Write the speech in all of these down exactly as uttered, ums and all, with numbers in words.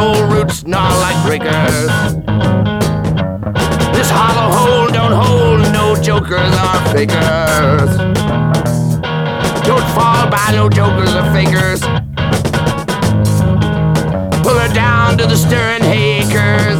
old roots gnaw like breakers. This hollow hole don't hold no jokers or fakers. Don't fall by no jokers or fakers. Pull her down to the stirring acres.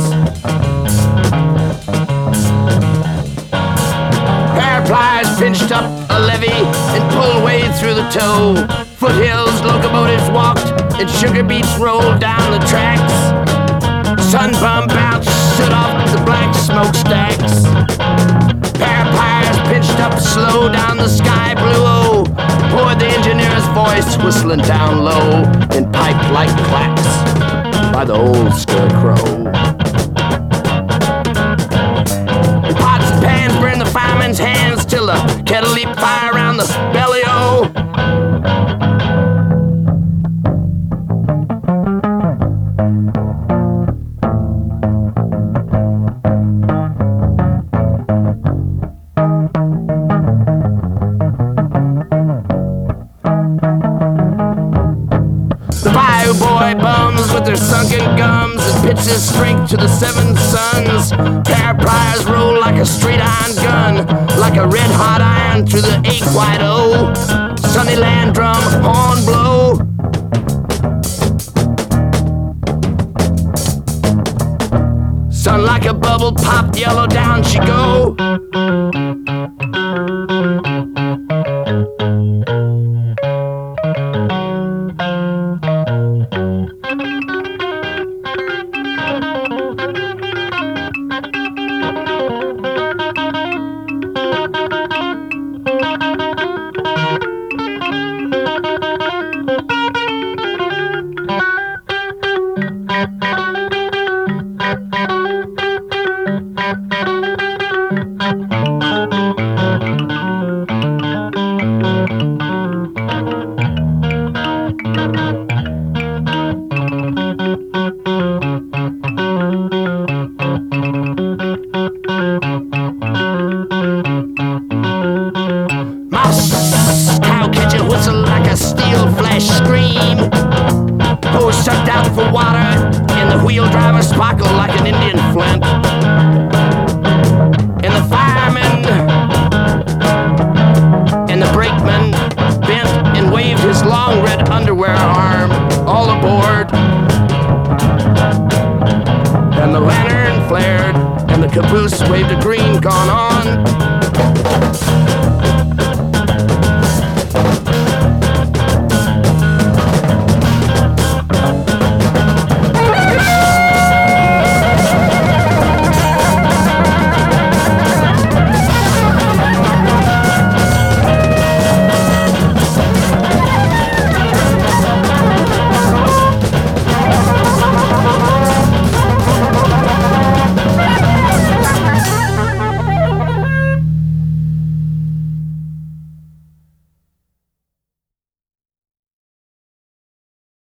Pair of pliers pinched up a levee and pulled way through the toe. Foothills locomotives walked and sugar beets rolled down the tracks. Sunbum bounce stood off the black smokestacks. Pair of pliers pinched up slow down the sky blue. Oh, poured the engineer's voice whistling down low and piped like clacks by the old scarecrow. And pots and pans burn the fireman's hands till the kettle leap fire around the belly. Oh, boy bums with their sunken gums and pitch his strength to the seven suns. Pair of pliers roll like a straight iron gun, like a red hot iron through the eight wide O. Sunny land drum horn blow. Sun like a bubble popped yellow, down she go. Sucked out for water, and the wheel driver sparkled like an Indian flint. And the fireman and the brakeman bent and waved his long red underwear arm, all aboard. And the lantern flared, and the caboose waved a green gone on.